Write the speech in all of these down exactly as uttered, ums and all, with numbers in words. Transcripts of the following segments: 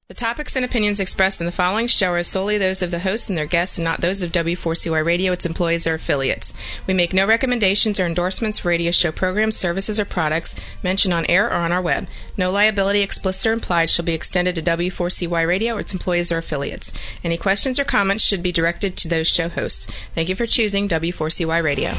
The topics and opinions expressed in the following show are solely those of the host and their guests and not those of W four C Y Radio, its employees, or affiliates. We make no recommendations or endorsements for radio show programs, services, or products mentioned on air or on our web. No liability, explicit or implied, shall be extended to W four C Y Radio or its employees or affiliates. Any questions or comments should be directed to those show hosts. Thank you for choosing W four C Y Radio.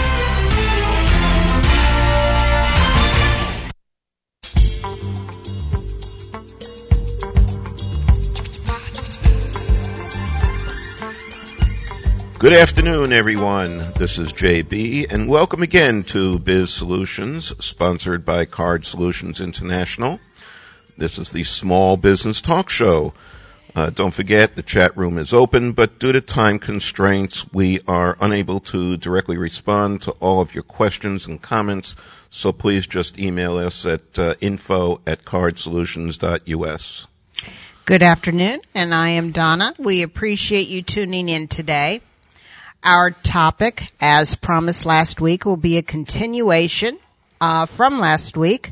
Good afternoon, everyone. This is J B, and welcome again to Biz Solutions, sponsored by Card Solutions International. This is the Small Business Talk Show. Uh, don't forget, the chat room is open, but due to time constraints, we are unable to directly respond to all of your questions and comments, so please just email us at uh, info at card solutions dot u s. Good afternoon, and I am Donna. We appreciate you tuning in today. Our topic, as promised last week, will be a continuation uh, from last week,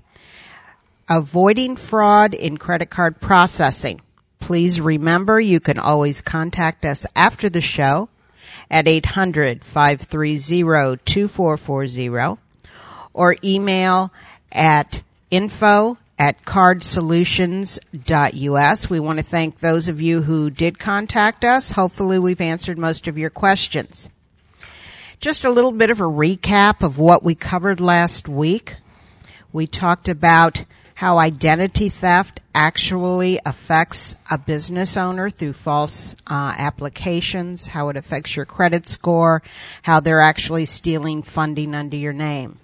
avoiding fraud in credit card processing. Please remember you can always contact us after the show at eight hundred, five three zero, two four four zero or email at info at card solutions dot u s. We want to thank those of you who did contact us. Hopefully we've answered most of your questions. Just a little bit of a recap of what we covered last week. We talked about how identity theft actually affects a business owner through false uh, applications, how it affects your credit score, how they're actually stealing funding under your name.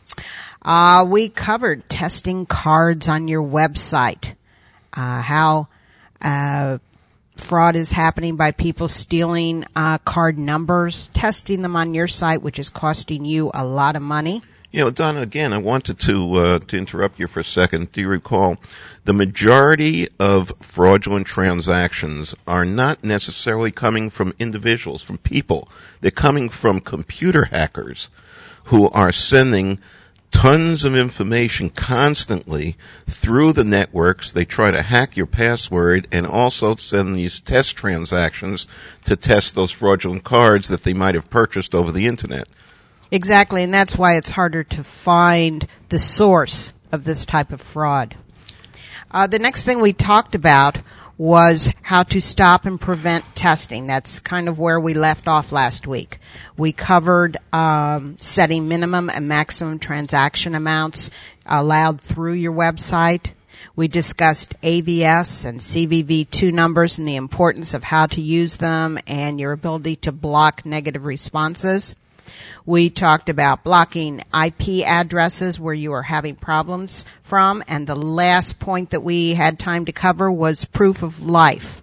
Uh, we covered testing cards on your website, uh, how, uh, fraud is happening by people stealing, uh, card numbers, testing them on your site, which is costing you a lot of money. You know, Donna, again, I wanted to, uh, to interrupt you for a second. Do you recall the majority of fraudulent transactions are not necessarily coming from individuals, from people. They're coming from computer hackers who are sending tons of information constantly through the networks. They try to hack your password and also send these test transactions to test those fraudulent cards that they might have purchased over the internet. Exactly, and that's why it's harder to find the source of this type of fraud. Uh, the next thing we talked about was how to stop and prevent testing. That's kind of where we left off last week. We covered um, setting minimum and maximum transaction amounts allowed through your website. We discussed A V S and C V V two numbers and the importance of how to use them and your ability to block negative responses. We talked about blocking I P addresses where you are having problems from, and the last point that we had time to cover was proof of life.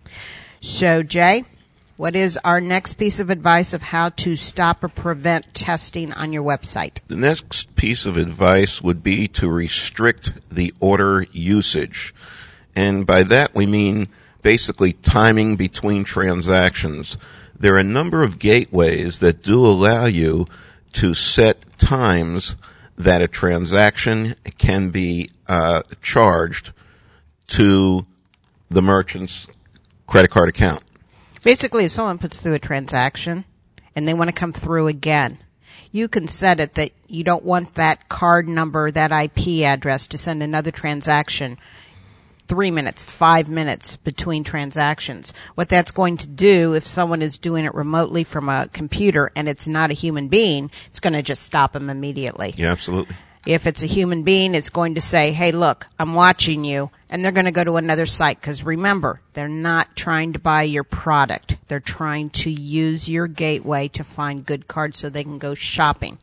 So, Jay, what is our next piece of advice of how to stop or prevent testing on your website? The next piece of advice would be to restrict the order usage. And by that we mean basically timing between transactions. There are a number of gateways that do allow you to set times that a transaction can be uh, charged to the merchant's credit card account. Basically, if someone puts through a transaction and they want to come through again, you can set it that you don't want that card number, that I P address to send another transaction three minutes, five minutes between transactions. What that's going to do, if someone is doing it remotely from a computer and it's not a human being, it's going to just stop them immediately. Yeah, absolutely. If it's a human being, it's going to say, hey, look, I'm watching you, and they're going to go to another site. Because remember, they're not trying to buy your product. They're trying to use your gateway to find good cards so they can go shopping.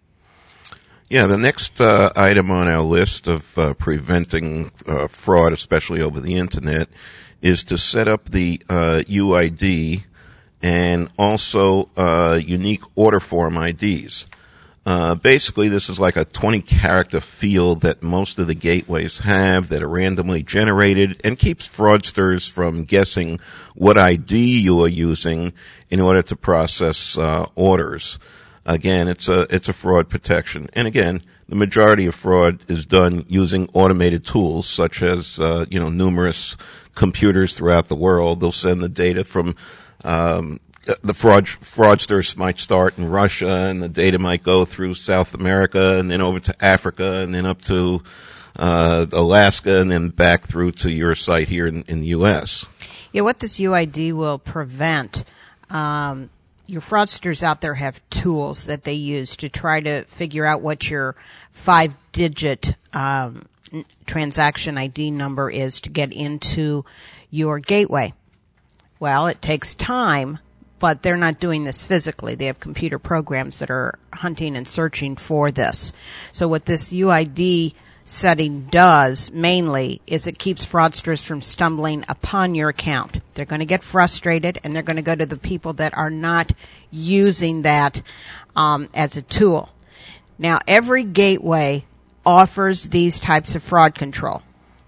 Yeah, the next uh, item on our list of uh, preventing uh, fraud, especially over the internet, is to set up the uh, U I D and also uh, unique order form I Ds. Uh, basically, this is like a twenty-character field that most of the gateways have that are randomly generated and keeps fraudsters from guessing what I D you are using in order to process uh, orders. Again, it's a it's a fraud protection. And again, the majority of fraud is done using automated tools such as, uh, you know, numerous computers throughout the world. They'll send the data from, um, the fraud, fraudsters might start in Russia, and the data might go through South America and then over to Africa and then up to, uh, Alaska and then back through to your site here in, in the U S. Yeah, what this U I D will prevent, um, your fraudsters out there have tools that they use to try to figure out what your five-digit um, transaction I D number is to get into your gateway. Well, it takes time, but they're not doing this physically. They have computer programs that are hunting and searching for this. So what this U I D setting does mainly is it keeps fraudsters from stumbling upon your account. They're going to get frustrated, and they're going to go to the people that are not using that um, as a tool. Now, every gateway offers these types of fraud control.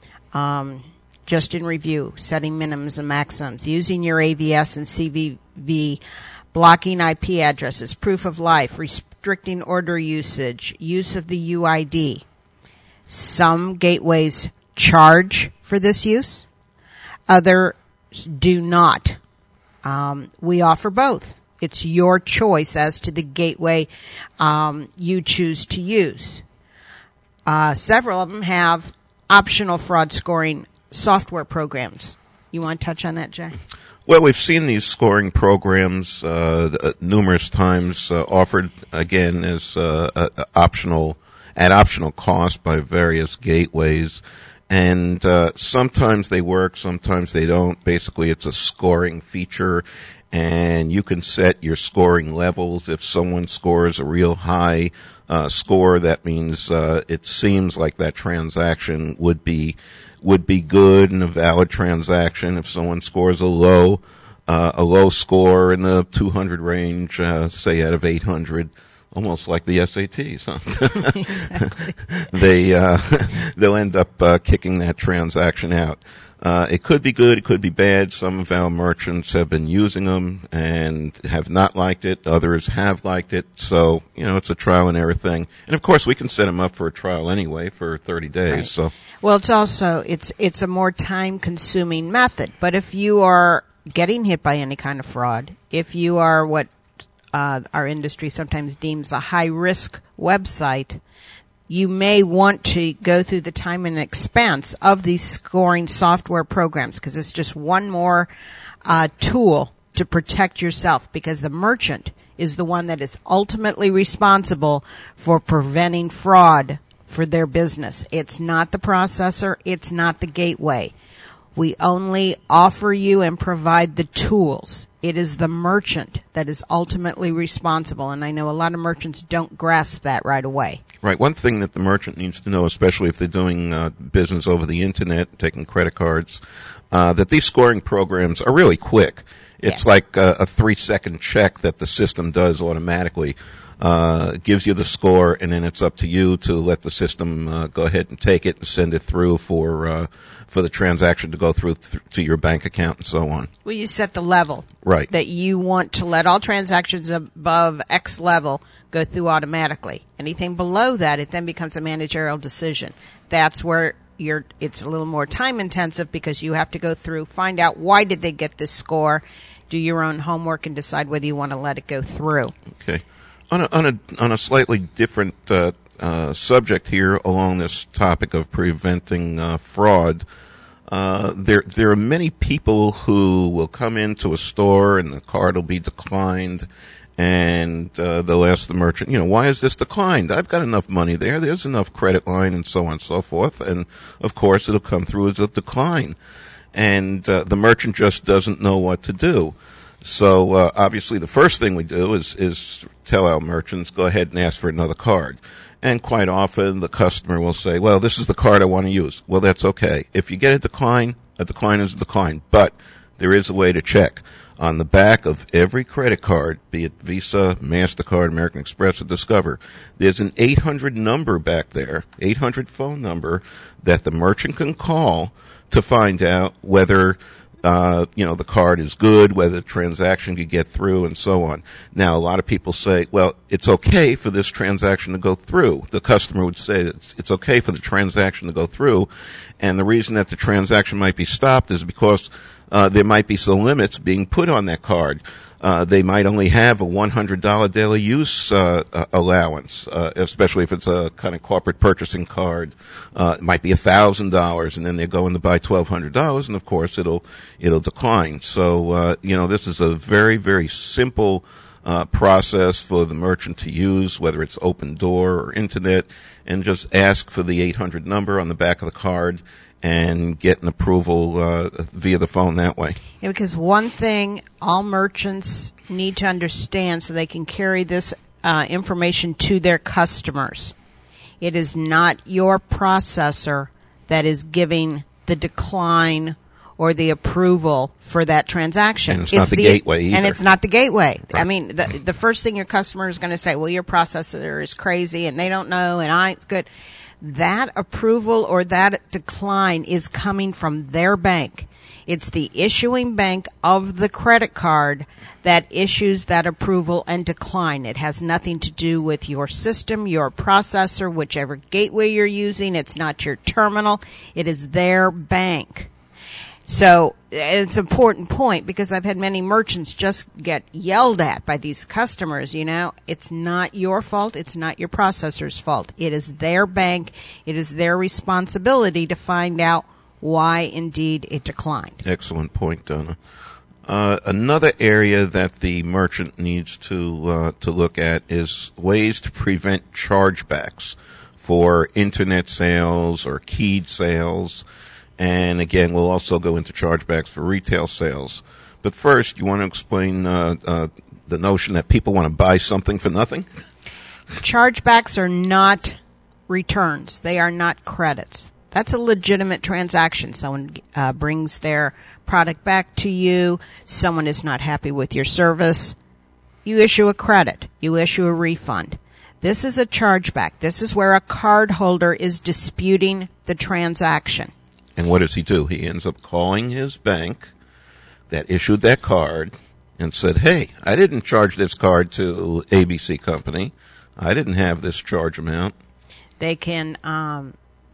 Um, just in review, setting minimums and maximums, using your A V S and C V V, blocking I P addresses, proof of life, restricting order usage, use of the U I D. Some gateways charge for this use. Others do not. Um, we offer both. It's your choice as to the gateway um, you choose to use. Uh, several of them have optional fraud scoring software programs. You want to touch on that, Jay? Well, we've seen these scoring programs uh, numerous times uh, offered, again, as uh, uh, optional at optional cost by various gateways, and uh, sometimes they work, sometimes they don't. Basically, it's a scoring feature, and you can set your scoring levels. If someone scores a real high uh, score, that means uh, it seems like that transaction would be would be good and a valid transaction. If someone scores a low uh, a low score in the two hundred range, uh, say out of eight hundred. Almost like the S A Ts, huh? Exactly. they, uh, they'll end up, uh, kicking that transaction out. Uh, it could be good, it could be bad. Some of our merchants have been using them and have not liked it. Others have liked it. So, you know, it's a trial and error thing. And of course, we can set them up for a trial anyway for thirty days. Right. So, well, it's also, it's, it's a more time consuming method. But if you are getting hit by any kind of fraud, if you are what Uh, our industry sometimes deems a high-risk website, you may want to go through the time and expense of these scoring software programs, because it's just one more uh, tool to protect yourself, because the merchant is the one that is ultimately responsible for preventing fraud for their business. It's not the processor. It's not the gateway. We only offer you and provide the tools. It is the merchant that is ultimately responsible, and I know a lot of merchants don't grasp that right away. Right. One thing that the merchant needs to know, especially if they're doing uh, business over the Internet, taking credit cards, uh, that these scoring programs are really quick. It's Yes. like a, a three-second check that the system does automatically. Uh, gives you the score, and then it's up to you to let the system uh, go ahead and take it and send it through for uh, for the transaction to go through th- to your bank account and so on. Well, you set the level Right. that you want to let all transactions above X level go through automatically. Anything below that, it then becomes a managerial decision. That's where you're. It's a little more time intensive, because you have to go through, find out why did they get this score, do your own homework, and decide whether you want to let it go through. Okay. On a on a on a slightly different uh, uh, subject here, along this topic of preventing uh, fraud, uh, there there are many people who will come into a store and the card will be declined, and uh, they'll ask the merchant, you know, why is this declined? I've got enough money there. There's enough credit line, and so on and so forth. And of course, it'll come through as a decline, and uh, the merchant just doesn't know what to do. So uh, obviously, the first thing we do is is tell our merchants, go ahead and ask for another card. And quite often, the customer will say, well, this is the card I want to use. Well, that's okay. If you get a decline, a decline is a decline. But there is a way to check. On the back of every credit card, be it Visa, MasterCard, American Express, or Discover, there's an eight hundred number back there, eight hundred phone number, that the merchant can call to find out whether uh, you know, the card is good, whether the transaction could get through, and so on. Now, a lot of people say, well, it's okay for this transaction to go through. The customer would say that it's, it's okay for the transaction to go through, and the reason that the transaction might be stopped is because uh, there might be some limits being put on that card. Uh, they might only have a one hundred dollars daily use uh, uh, allowance, uh, especially if it's a kind of corporate purchasing card. Uh, it might be one thousand dollars, and then they're going to buy twelve hundred dollars, and of course it'll it'll decline. So, uh, you know, this is a very, very simple uh, process for the merchant to use, whether it's open door or internet, and just ask for the eight hundred number on the back of the card and get an approval uh, via the phone that way. Yeah, because one thing all merchants need to understand so they can carry this uh, information to their customers. It is not your processor that is giving the decline or the approval for that transaction. And it's, it's not the, the gateway either. And it's not the gateway. Right. I mean, the, the first thing your customer is going to say, well, your processor is crazy and they don't know and I, it's good. That approval or that decline is coming from their bank. It's the issuing bank of the credit card that issues that approval and decline. It has nothing to do with your system, your processor, whichever gateway you're using. It's not your terminal. It is their bank. So it's an important point because I've had many merchants just get yelled at by these customers, you know. It's not your fault. It's not your processor's fault. It is their bank. It is their responsibility to find out why indeed it declined. Excellent point, Donna. Uh, another area that the merchant needs to uh, to look at is ways to prevent chargebacks for internet sales or keyed sales. And again, we'll also go into chargebacks for retail sales. But first, you want to explain uh, uh, the notion that people want to buy something for nothing? Chargebacks are not returns. They are not credits. That's a legitimate transaction. Someone uh, brings their product back to you. Someone is not happy with your service. You issue a credit. You issue a refund. This is a chargeback. This is where a card holder is disputing the transaction. And what does he do? He ends up calling his bank that issued that card and said, hey, I didn't charge this card to A B C Company. I didn't have this charge amount. They can, um,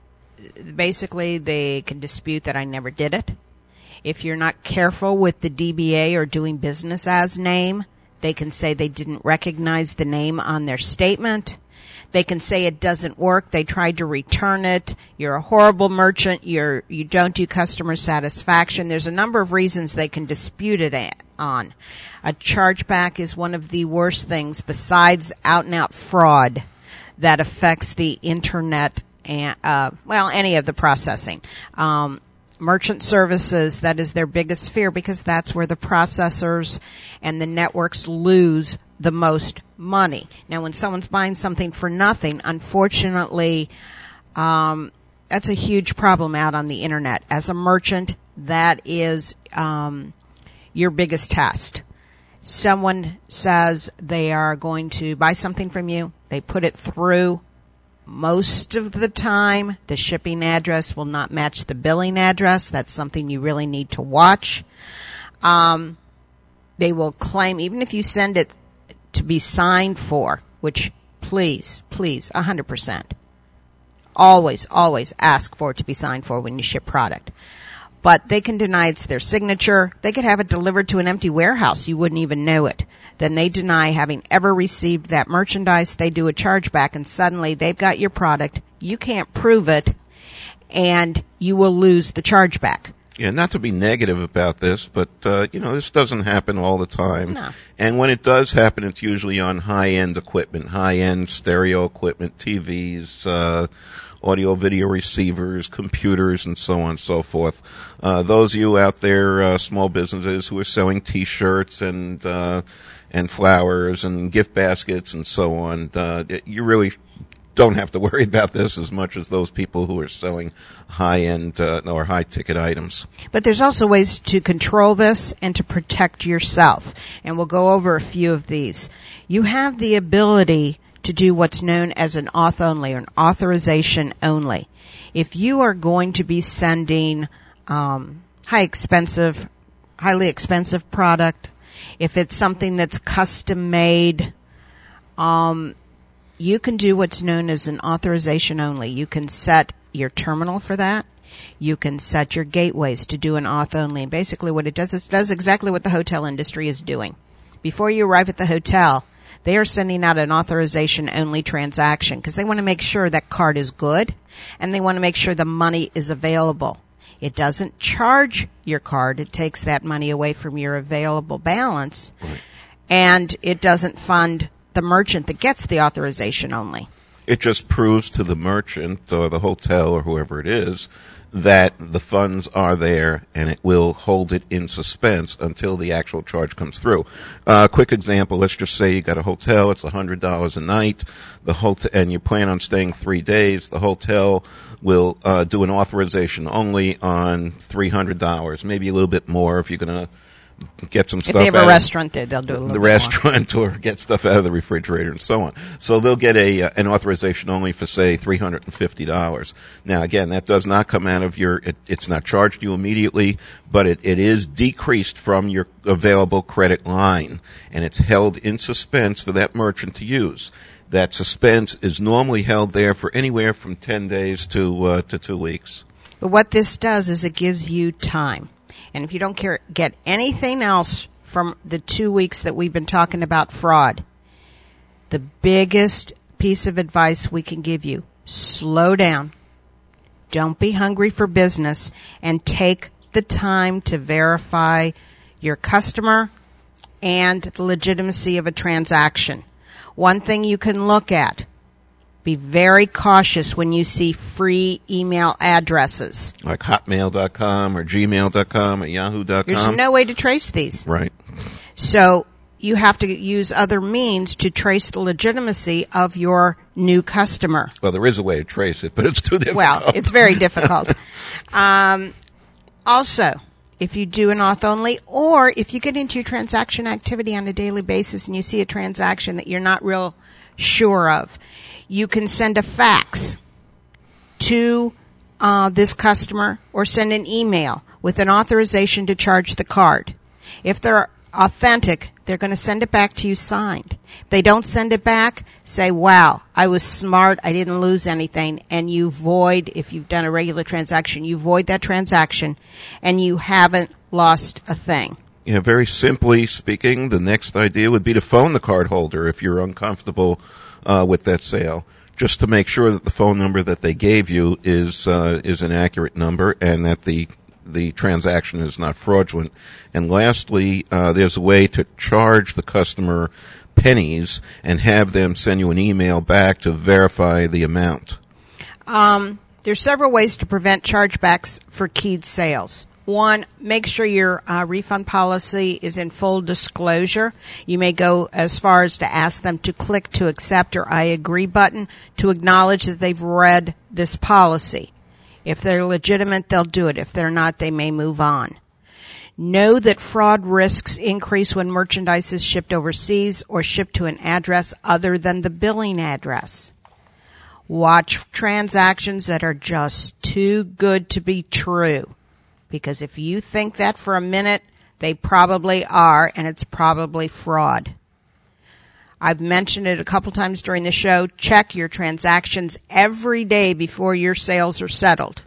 basically, they can dispute that I never did it. If you're not careful with the D B A or doing business as name, they can say they didn't recognize the name on their statement. They can say it doesn't work. They tried to return it. You're a horrible merchant. You're, you don't do customer satisfaction. There's a number of reasons they can dispute it on. A chargeback is one of the worst things besides out and out fraud that affects the internet and, uh, well, any of the processing. Um, merchant services, that is their biggest fear because that's where the processors and the networks lose the most money. Now, when someone's buying something for nothing, unfortunately, um, that's a huge problem out on the internet. As a merchant, that is um, your biggest test. Someone says they are going to buy something from you. They put it through. Most of the time, the shipping address will not match the billing address. That's something you really need to watch. Um, they will claim, even if you send it to be signed for, which please, please, one hundred percent. Always, always ask for it to be signed for when you ship product. But they can deny it's their signature. They could have it delivered to an empty warehouse. You wouldn't even know it. Then they deny having ever received that merchandise. They do a chargeback, and suddenly they've got your product. You can't prove it, and you will lose the chargeback. Yeah, not to be negative about this, but, uh, you know, this doesn't happen all the time. No. And when it does happen, it's usually on high-end equipment, high-end stereo equipment, T Vs, uh, audio video receivers, computers, and so on and so forth. Uh, those of you out there, uh, small businesses who are selling T-shirts and, uh, and flowers and gift baskets and so on, uh, you really don't have to worry about this as much as those people who are selling high-end uh, or high-ticket items. But there's also ways to control this and to protect yourself. And we'll go over a few of these. You have the ability to do what's known as an auth only, or an authorization only. If you are going to be sending um, high-expensive highly expensive product, if it's something that's custom made, um, you can do what's known as an authorization only. You can set your terminal for that. You can set your gateways to do an auth only. And basically what it does is it does exactly what the hotel industry is doing. Before you arrive at the hotel, they are sending out an authorization only transaction because they want to make sure that card is good and they want to make sure the money is available. It doesn't charge your card. It takes that money away from your available balance. Right. And it doesn't fund the merchant that gets the authorization only. It just proves to the merchant or the hotel or whoever it is that the funds are there, and it will hold it in suspense until the actual charge comes through. A uh, quick example, let's just say you got a hotel, it's one hundred dollars a night, the hotel, and you plan on staying three days. The hotel will uh, do an authorization only on three hundred dollars, maybe a little bit more if you're going to get some stuff. If they have out a of restaurant there, they'll do a little the bit restaurant or get stuff out of the refrigerator and so on. So they'll get a uh, an authorization only for, say, three hundred fifty dollars. Now, again, that does not come out of your, it, it's not charged you immediately, but it, it is decreased from your available credit line, and it's held in suspense for that merchant to use. That suspense is normally held there for anywhere from ten days to uh, to two weeks. But what this does is it gives you time. And if you don't care, get anything else from the two weeks that we've been talking about fraud, the biggest piece of advice we can give you, slow down. Don't be hungry for business, and take the time to verify your customer and the legitimacy of a transaction. One thing you can look at, be very cautious when you see free email addresses. Like hotmail dot com or gmail dot com or yahoo dot com. There's no way to trace these. Right. So you have to use other means to trace the legitimacy of your new customer. Well, there is a way to trace it, but it's too difficult. Well, it's very difficult. um, also, if you do an auth only, or if you get into your transaction activity on a daily basis and you see a transaction that you're not real sure of, you can send a fax to uh, this customer or send an email with an authorization to charge the card. If they're authentic, they're going to send it back to you signed. If they don't send it back, say, wow, I was smart, I didn't lose anything, and you void, if you've done a regular transaction, you void that transaction, and you haven't lost a thing. Yeah, very simply speaking, the next idea would be to phone the cardholder if you're uncomfortable Uh, with that sale, just to make sure that the phone number that they gave you is uh, is an accurate number and that the the transaction is not fraudulent. And lastly, uh, there's a way to charge the customer pennies and have them send you an email back to verify the amount. Um, there's several ways to prevent chargebacks for keyed sales. One, make sure your uh, refund policy is in full disclosure. You may go as far as to ask them to click to accept or I agree button to acknowledge that they've read this policy. If they're legitimate, they'll do it. If they're not, they may move on. Know that fraud risks increase when merchandise is shipped overseas or shipped to an address other than the billing address. Watch transactions that are just too good to be true. Because if you think that for a minute, they probably are, and it's probably fraud. I've mentioned it a couple times during the show. Check your transactions every day before your sales are settled.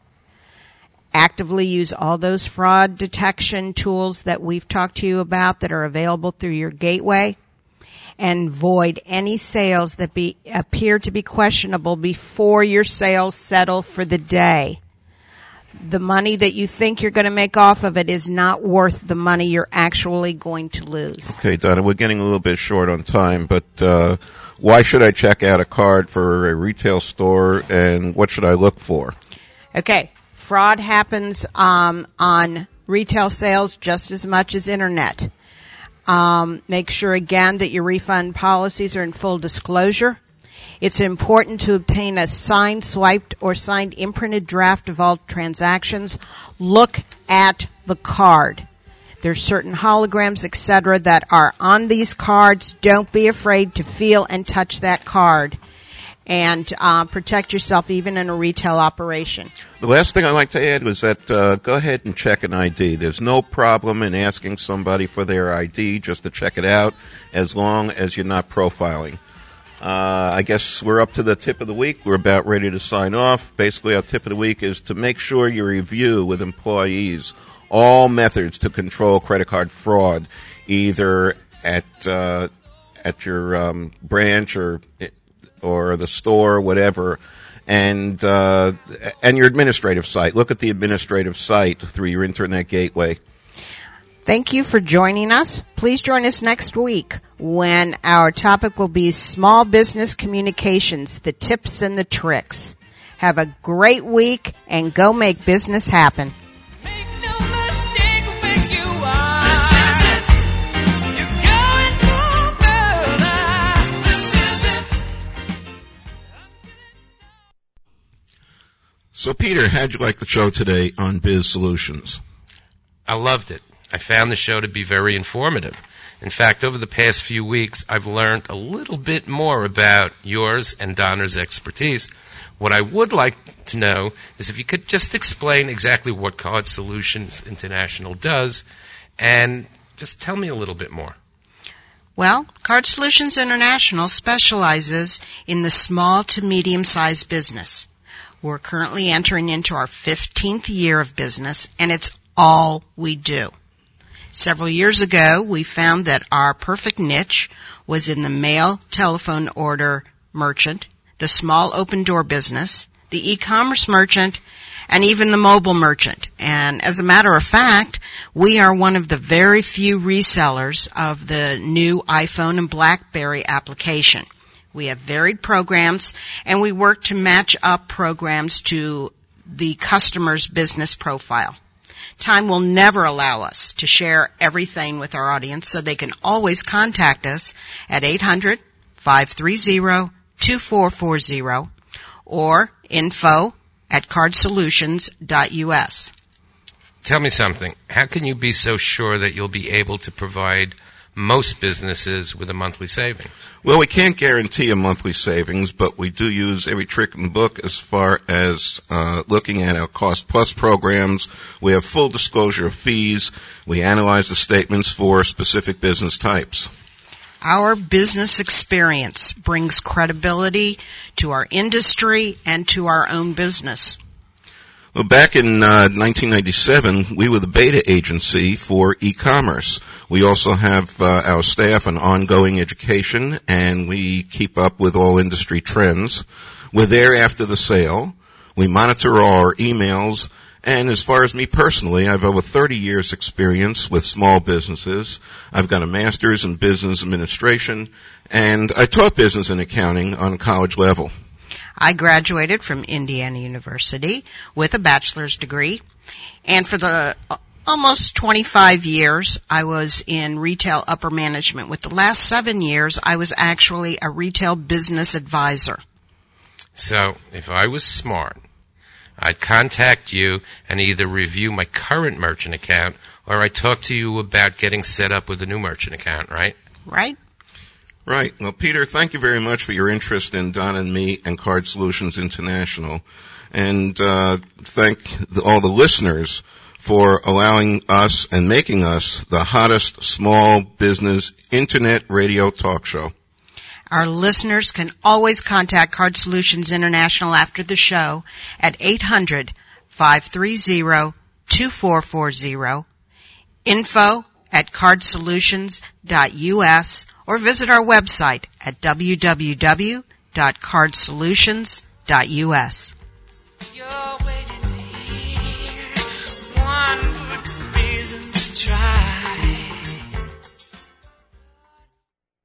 Actively use all those fraud detection tools that we've talked to you about that are available through your gateway, and void any sales that be, appear to be questionable before your sales settle for the day. The money that you think you're going to make off of it is not worth the money you're actually going to lose. Okay, Donna, we're getting a little bit short on time, but uh, why should I check out a card for a retail store, and what should I look for? Okay, fraud happens um, on retail sales just as much as internet. Um, make sure, again, that your refund policies are in full disclosure. It's important to obtain a signed, swiped, or signed imprinted draft of all transactions. Look at the card. There's certain holograms, et cetera, that are on these cards. Don't be afraid to feel and touch that card. and uh, protect yourself even in a retail operation. The last thing I'd like to add was that uh, go ahead and check an I D. There's no problem in asking somebody for their I D just to check it out, as long as you're not profiling. Uh, I guess we're up to the tip of the week. We're about ready to sign off. Basically, our tip of the week is to make sure you review with employees all methods to control credit card fraud, either at uh, at your um, branch or or the store, whatever, and uh, and your administrative site. Look at the administrative site through your internet gateway. Thank you for joining us. Please join us next week when our topic will be small business communications, the tips and the tricks. Have a great week and go make business happen. Make no mistake where you are. This is it. You're going no further. This is it. So, Peter, how'd you like the show today on Biz Solutions? I loved it. I found the show to be very informative. In fact, over the past few weeks, I've learned a little bit more about yours and Donna's expertise. What I would like to know is if you could just explain exactly what Card Solutions International does, and just tell me a little bit more. Well, Card Solutions International specializes in the small to medium-sized business. We're currently entering into our fifteenth year of business, and it's all we do. Several years ago, we found that our perfect niche was in the mail telephone order merchant, the small open door business, the e-commerce merchant, and even the mobile merchant. And as a matter of fact, we are one of the very few resellers of the new iPhone and BlackBerry application. We have varied programs, and we work to match up programs to the customer's business profile. Time will never allow us to share everything with our audience, so they can always contact us at eight hundred, five three zero, two four four zero or info at card solutions dot u s. Tell me something. How can you be so sure that you'll be able to provide most businesses with a monthly savings? Well, we can't guarantee a monthly savings, but we do use every trick in the book as far as uh, looking at our cost plus programs. We have full disclosure of fees. We analyze the statements for specific business types. Our business experience brings credibility to our industry and to our own business. Well, back in uh, nineteen ninety-seven, we were the beta agency for e-commerce. We also have uh, our staff on ongoing education, and we keep up with all industry trends. We're there after the sale. We monitor our emails, and as far as me personally, I have over thirty years experience with small businesses. I've got a master's in business administration, and I taught business and accounting on college level. I graduated from Indiana University with a bachelor's degree, and for the uh, almost twenty-five years, I was in retail upper management. With the last seven years, I was actually a retail business advisor. So, if I was smart, I'd contact you and either review my current merchant account or I'd talk to you about getting set up with a new merchant account, right? Right. Right. Well, Peter, thank you very much for your interest in Don and me and Card Solutions International. And uh, thank the, all the listeners for allowing us and making us the hottest small business internet radio talk show. Our listeners can always contact Card Solutions International after the show at eight hundred, five three zero, two four four zero, info at card solutions dot u s, or visit our website at w w w dot card solutions dot u s. You're